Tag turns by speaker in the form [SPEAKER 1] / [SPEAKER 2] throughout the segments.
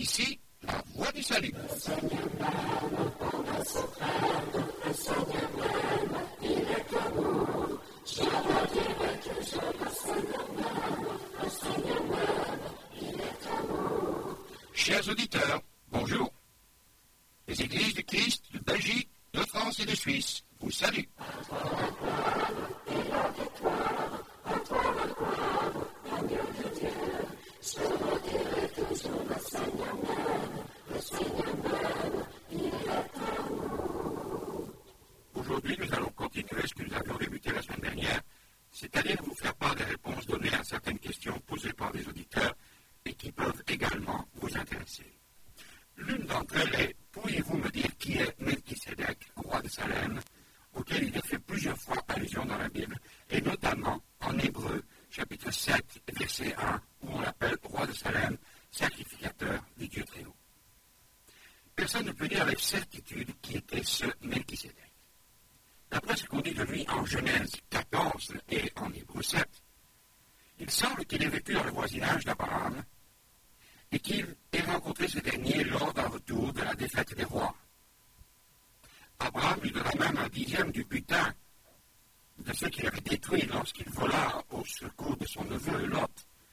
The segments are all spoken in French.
[SPEAKER 1] ici la voie du salut. Chers auditeurs, bonjour. Les églises du Christ de Belgique, de France et de Suisse vous saluent. Aujourd'hui, nous allons continuer ce que nous avions débuté la semaine dernière, c'est-à-dire vous faire part des réponses données à certaines questions posées par des auditeurs et qui peuvent également vous intéresser. L'une d'entre elles est: pourriez-vous me dire qui est Melchisédek, roi de Salem, auquel il est fait plusieurs fois allusion dans la Bible, et notamment en Hébreu, chapitre 7, verset 1, où on l'appelle roi de Salem, sacrificateur du Dieu très haut. Personne ne peut dire avec certitude qui était ce Melchisédek. D'après ce qu'on dit de lui en Genèse 14 et en Hébreu 7, il semble qu'il ait vécu dans le voisinage d'Abraham et qu'il ait rencontré ce dernier lors d'un retour de la défaite des rois. Abraham lui donna même un dixième du butin de ce qu'il avait détruit lorsqu'il vola au secours de son neveu Lot.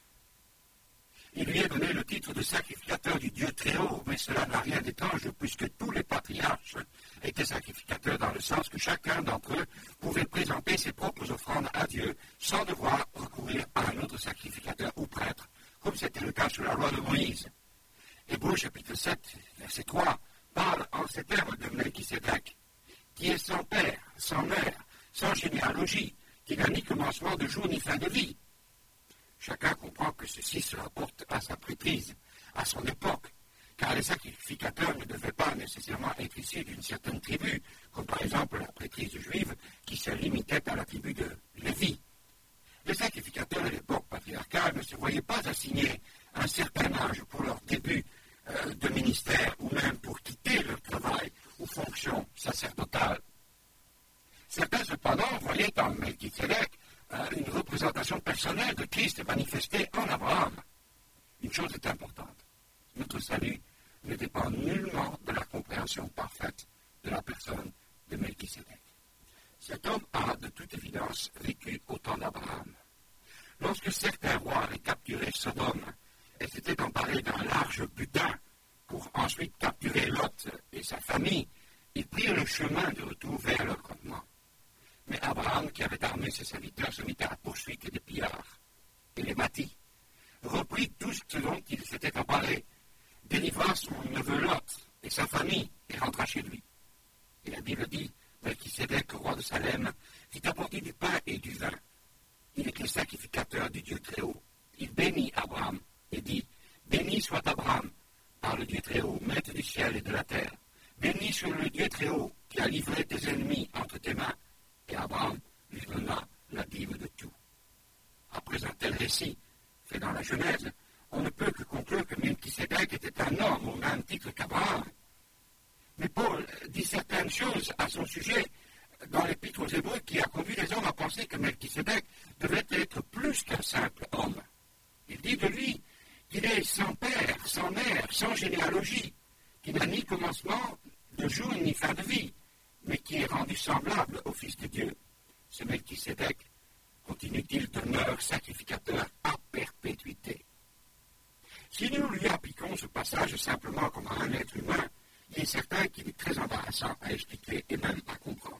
[SPEAKER 1] Il lui a donné le titre de sacrificateur du Dieu très haut, mais cela n'a rien d'étrange puisque tous les patriarches étaient sacrificateurs dans le sens que chacun d'entre eux pouvait présenter ses propres offrandes à Dieu sans devoir recourir à un autre sacrificateur ou prêtre, comme c'était le cas sous la loi de Moïse. Hébreux chapitre 7, verset 3, parle en ces termes de Melchisédek, qui est sans père, sans mère, sans généalogie, qui n'a ni commencement de jour ni fin de vie. Chacun comprend que ceci se rapporte à sa prêtrise, à son époque, car les sacrificateurs ne devaient pas nécessairement être issus d'une certaine tribu, comme par exemple la prêtrise juive qui se limitait à la tribu de Lévi. Les sacrificateurs de l'époque patriarcale ne se voyaient pas assigner un certain âge pour leur début de ministère ou même pour quitter leur travail ou fonction sacerdotale. Certains cependant voyaient en Melchisédek une représentation personnelle de Christ manifestée en Abraham. Une chose est importante. Notre salut ne dépend nullement de la compréhension parfaite de la personne de Melchisédek. Cet homme a, de toute évidence, vécu au temps d'Abraham. Lorsque certains rois avaient capturé Sodome et s'étaient emparés d'un large butin pour ensuite capturer Lot et sa famille, ils prirent le chemin de retour vers leur campement. Mais Abraham, qui avait armé ses serviteurs, se mit à la poursuite des pillards et les bâtit, reprit tout ce dont il s'était emparé, délivra son neveu Lot et sa famille et rentra chez lui. Et la Bible dit: Melchisédek, roi de Salem, fit apporter du pain et du vin. Il était sacrificateur du Dieu très haut. Il bénit Abraham et dit: béni soit Abraham par le Dieu très haut, maître du ciel et de la terre. Béni soit le Dieu très haut qui a livré tes ennemis entre tes mains. Et Abraham lui donna la dîme de tout. Après un tel récit, fait dans la Genèse, on ne peut que conclure que Melchisédek était un homme au même titre qu'Abraham. Mais Paul dit certaines choses à son sujet dans l'Épître aux Hébreux qui a conduit les hommes à penser que Melchisédek devait être plus qu'un simple homme. Il dit de lui qu'il est sans père, sans mère, sans généalogie, qui n'a ni commencement de jour ni fin de vie, mais qui est rendu semblable au Fils de Dieu. Ce Melchisédek, continue-t-il, demeure sacrificateur à perpétuité. Si nous lui appliquons ce passage simplement comme à un être humain, il est certain qu'il est très embarrassant à expliquer et même à comprendre.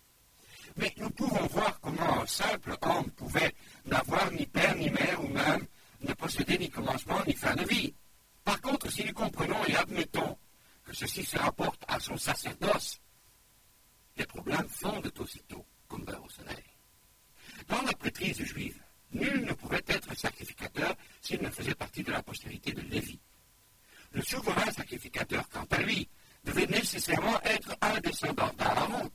[SPEAKER 1] Mais nous pouvons voir comment un simple homme pouvait n'avoir ni père ni mère ou même ne posséder ni commencement ni fin de vie. Par contre, si nous comprenons et admettons que ceci se rapporte à son sacerdoce, les problèmes fondent aussitôt comme beurre au soleil. Dans la prêtrise juive, nul ne pouvait être sacrificateur s'il ne faisait partie de la postérité de Lévi. Le souverain sacrificateur, quant à lui, devait nécessairement être un descendant d'Aaron.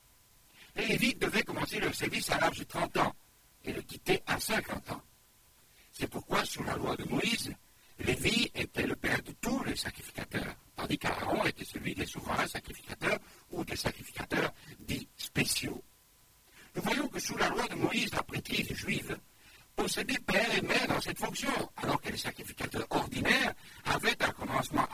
[SPEAKER 1] Les Lévites devaient commencer leur service à l'âge de 30 ans et le quitter à 50 ans. C'est pourquoi, sous la loi de Moïse, Lévi était le père de tous les sacrificateurs, tandis qu'Aaron était celui des souverains sacrificateurs ou des sacrificateurs dits spéciaux. Nous voyons que sous la loi de Moïse, la prêtrise juive possédait père et mère dans cette fonction, alors que les sacrificateurs ordinaires avaient un commencement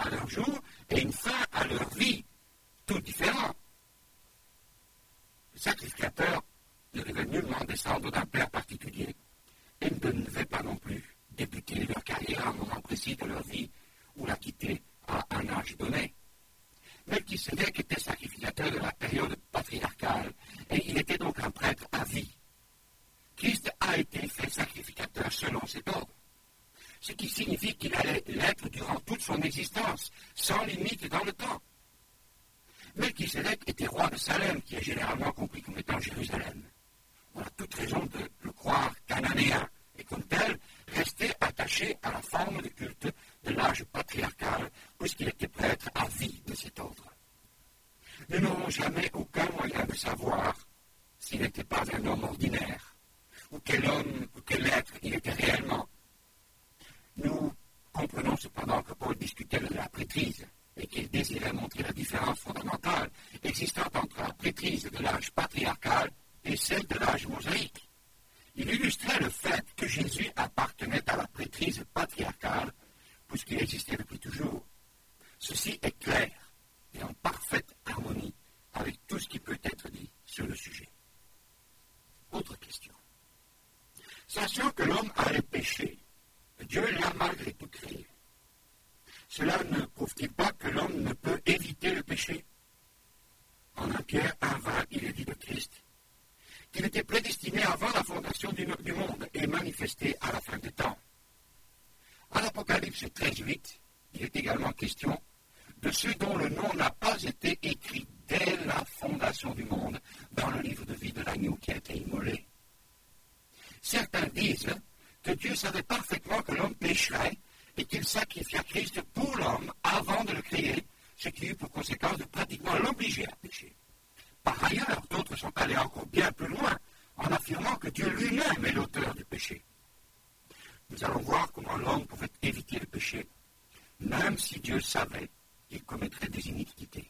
[SPEAKER 1] à un moment précis de leur vie ou la quitter à un âge donné. Melchisédek était sacrificateur de la période patriarcale et il était donc un prêtre à vie. Christ a été fait sacrificateur selon cet ordre, ce qui signifie qu'il allait l'être durant toute son existence, sans limite dans le temps. Melchisédek était roi de Salem, qui est généralement compris comme étant Jérusalem. On a toute raison de le croire cananéen, et comme tel, restait attaché à la forme de culte de l'âge patriarcal, puisqu'il était prêtre à vie de cet ordre. Nous n'aurons jamais aucun moyen de savoir s'il n'était pas un homme ordinaire, ou quel homme, ou quel être il était réellement. Nous comprenons cependant que Paul discutait de la prêtrise, et qu'il désirait montrer la différence fondamentale existant entre la prêtrise de l'âge patriarcal et celle de l'âge mosaïque. Il illustrait le fait que Jésus appartenait à la prêtrise patriarcale, puisqu'il existait depuis toujours. Ceci est clair et en parfaite harmonie avec tout ce qui peut être dit sur le sujet. Autre question. Sachant que l'homme allait pécher, Dieu l'a malgré tout créé. Cela ne prouve-t-il pas que l'homme ne peut éviter le péché? En 1 Pierre 1,20, il est dit de Christ qu'il était prédestiné avant la fondation du monde et manifesté à la fin des temps. À l'Apocalypse 13,8, il est également question de ceux dont le nom n'a pas été écrit dès la fondation du monde dans le livre de vie de l'agneau qui a été immolé. Certains disent que Dieu savait parfaitement que l'homme pécherait et qu'il sacrifia Christ pour l'homme avant de le créer, ce qui eut pour conséquence de pratiquement l'obliger à pécher. Par ailleurs, d'autres sont allés encore bien plus loin en affirmant que Dieu lui-même est l'auteur du péché. Nous allons voir comment l'homme pouvait éviter le péché, même si Dieu savait qu'il commettrait des iniquités.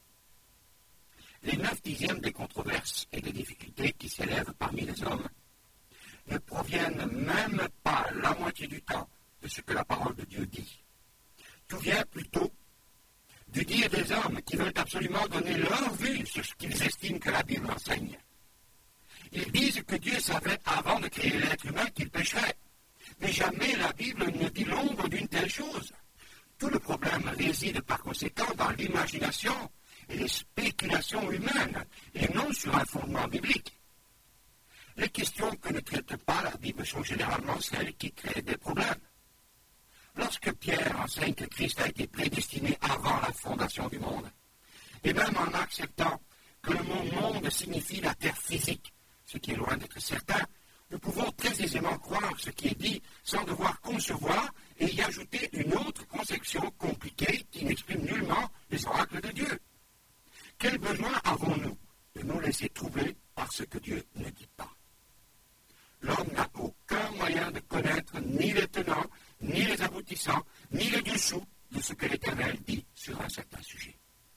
[SPEAKER 1] Les 9/10 des controverses et des difficultés qui s'élèvent parmi les hommes ne proviennent même pas la moitié du temps de ce que la parole de Dieu dit. Tout vient plutôt du dire des hommes qui veulent absolument donner leur vue sur ce qu'ils estiment que la Bible enseigne. Ils disent que Dieu savait avant de créer l'être humain qu'il pécherait. Mais jamais la Bible ne dit l'ombre d'une telle chose. Tout le problème réside par conséquent dans l'imagination et les spéculations humaines, et non sur un fondement biblique. Les questions que ne traite pas la Bible sont généralement celles qui créent des problèmes. Lorsque Pierre enseigne que Christ a été prédestiné avant la fondation du monde, et même en acceptant que le mot monde signifie la terre physique, ce qui est loin d'être certain, nous pouvons très aisément croire ce qui est dit sans devoir concevoir et y ajouter une autre conception compliquée qui n'exprime nullement les oracles de Dieu. Quel besoin avons-nous de nous laisser troubler par ce que Dieu ne dit pas? L'homme n'a aucun moyen de connaître ni les tenants, ni les aboutissants, ni le dessous de ce que l'Éternel dit sur un certain sujet.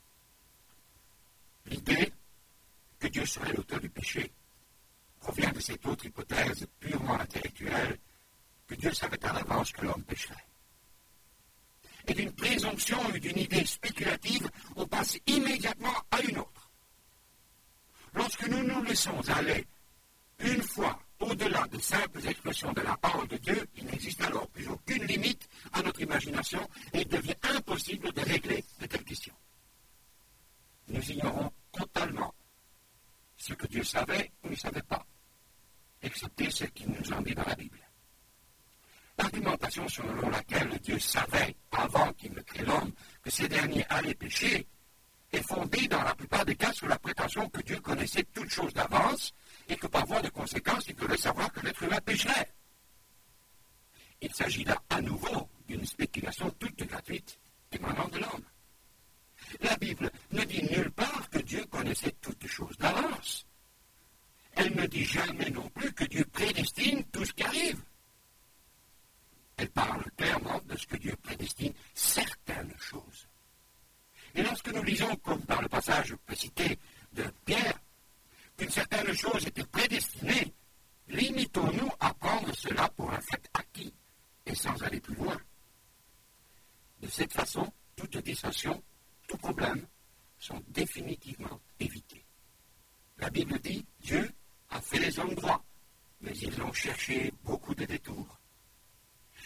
[SPEAKER 1] L'idée que Dieu serait l'auteur du péché provient de cette autre hypothèse purement intellectuelle que Dieu savait à l'avance que l'homme pécherait. Et d'une présomption ou d'une idée spéculative, on passe immédiatement à une autre. Lorsque nous nous laissons aller une fois au-delà de simples expressions de la parole de Dieu, il n'existe alors plus aucune limite à notre imagination et il devient impossible de régler de telles questions. Nous ignorons totalement ce que Dieu savait ou ne savait pas, excepté ce qu'il nous en dit dans la Bible. L'argumentation selon laquelle Dieu savait, avant qu'il ne crée l'homme, que ces derniers allaient pécher, est fondée dans la plupart des cas sur la prétention que Dieu connaissait toutes choses d'avance et que par voie de conséquence, il devait savoir que l'être humain pécherait. Il s'agit là à nouveau d'une spéculation toute gratuite émanant de l'homme. La Bible ne dit nulle part que Dieu connaissait toutes choses d'avance. Elle ne dit jamais non plus que Dieu prédestine tout ce qui arrive. Elle parle clairement de ce que Dieu prédestine certaines choses. Et lorsque nous lisons, comme dans le passage précité de Pierre, qu'une certaine chose était prédestinée, limitons-nous à prendre cela pour un fait acquis et sans aller plus loin. De cette façon, toute dissension, tout problème sont définitivement évités. La Bible dit, Dieu a fait les hommes droits, mais ils ont cherché beaucoup de détours.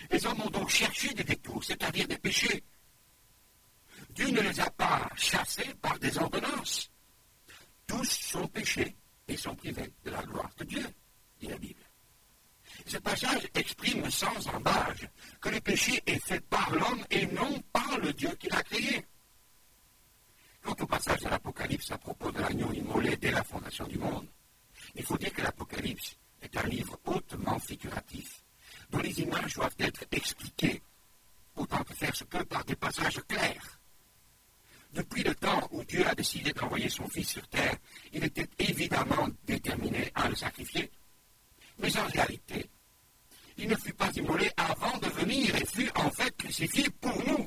[SPEAKER 1] Les hommes ont donc cherché des détours, c'est-à-dire des péchés. Dieu ne les a pas chassés par des ordonnances. Tous sont péchés et sont privés de la gloire de Dieu, dit la Bible. Ce passage exprime sans embâche que le péché est fait par l'homme et non par le Dieu qui l'a créé. Quant au passage de l'Apocalypse à propos de l'agneau immolé dès la fondation du monde, il faut dire que l'Apocalypse est un livre hautement figuratif, dont les images doivent être expliquées, autant que faire se peut par des passages clairs. Depuis le temps où Dieu a décidé d'envoyer son Fils sur terre, il était évidemment déterminé à le sacrifier. Mais en réalité, il ne fut pas immolé avant de venir et fut en fait crucifié pour nous.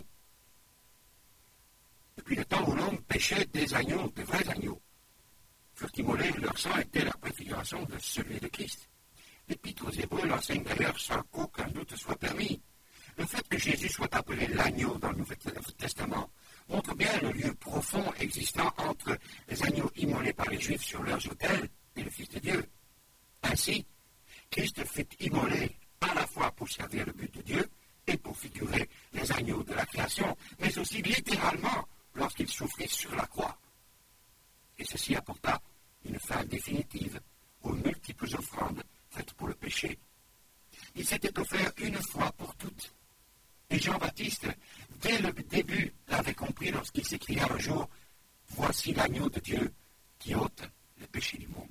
[SPEAKER 1] Depuis le temps où l'homme péchait, des agneaux, de vrais agneaux, furent immolés, leur sang était la préfiguration de celui de Christ. L'Épître aux Hébreux l'enseigne d'ailleurs sans qu'aucun doute soit permis. Le fait que Jésus soit appelé l'agneau dans le Nouveau Testament montre bien le lieu profond existant entre les agneaux immolés par les Juifs sur leurs autels et le Fils de Dieu. Ainsi, Christ fut immolé à la fois pour servir le but de Dieu et pour figurer les agneaux de la création, mais aussi littéralement lorsqu'il souffrit sur la croix. Et ceci apporta une fin définitive aux multiples offrandes faites pour le péché. Il s'était offert une fois pour toutes. Et Jean-Baptiste, dès le début, l'avait compris lorsqu'il s'écria un jour « Voici l'agneau de Dieu qui ôte le péché du monde. »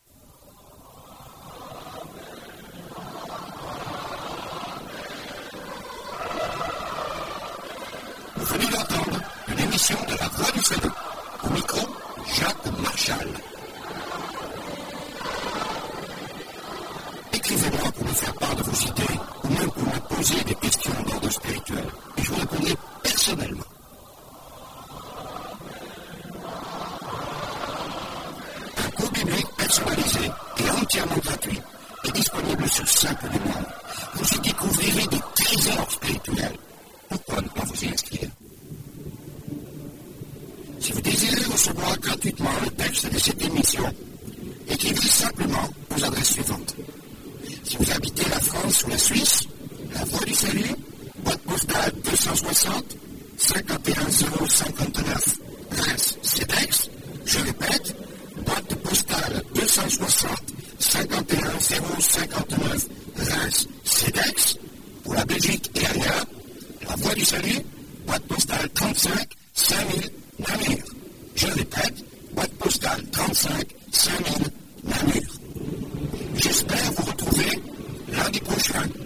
[SPEAKER 1] Vous venez d'entendre une émission de La Voix du Salut. Au micro, Jacques Marchal. Écrivez-moi pour me faire part de vos idées, ou même pour me poser des questions d'ordre spirituel, et je vous répondrai personnellement. Un cours biblique personnalisé et entièrement gratuit est disponible sur Simple du Monde. Vous y découvrirez des trésors spirituels. Pourquoi ne pas vous y inscrire? Si vous désirez recevoir gratuitement le texte de cette émission, écrivez simplement aux adresses suivantes. Si vous habitez la France ou la Suisse, La Voix du Salut, boîte postale 260 51059 Reims, CEDEX. Je répète, boîte postale 260 51059 Reims, CEDEX. Pour la Belgique et ailleurs, La Voix du Salut, boîte postale 35 5000 Namur. Je répète, boîte postale 35 5000 Namur. J'espère vous retrouver lundi prochain